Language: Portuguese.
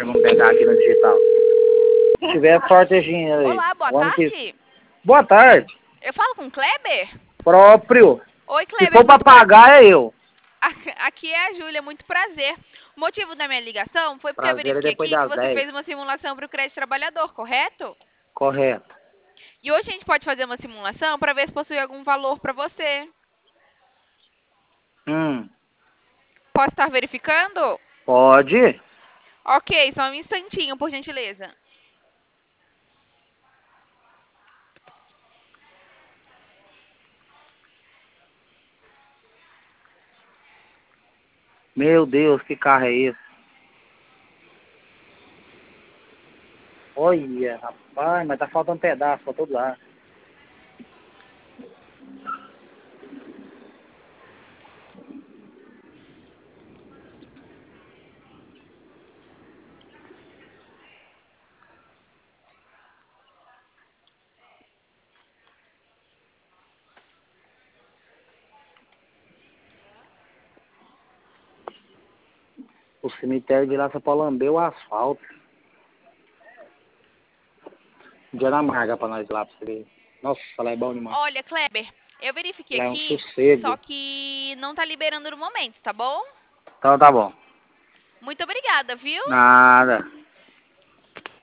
não pegar aqui no digital. Se tiver sortezinho aí. Olá, boa tarde. Boa tarde. Eu falo com o Kleber? Próprio. Oi, Se Kleber. for pra pagar, é eu. Aqui é a Júlia, muito prazer. O motivo da minha ligação foi porque eu Prazer é verifiquei depois aqui que das você 10. fez uma simulação para o crédito trabalhador, correto? Correto. E hoje a gente pode fazer uma simulação para ver se possui algum valor para você. Posso estar verificando? Pode. Ok, só um instantinho, por gentileza. Meu Deus, que carro é esse? Olha, rapaz, mas tá faltando pedaço pra todo lado. O cemitério de lá só pode lamber o asfalto. Um dia na marga pra nós lá pra você ver. Nossa, lá é bom demais. Olha, Kleber, eu verifiquei Lá é um aqui, sossego. só que não tá liberando no momento, tá bom? Então tá bom. Muito obrigada, viu? Nada.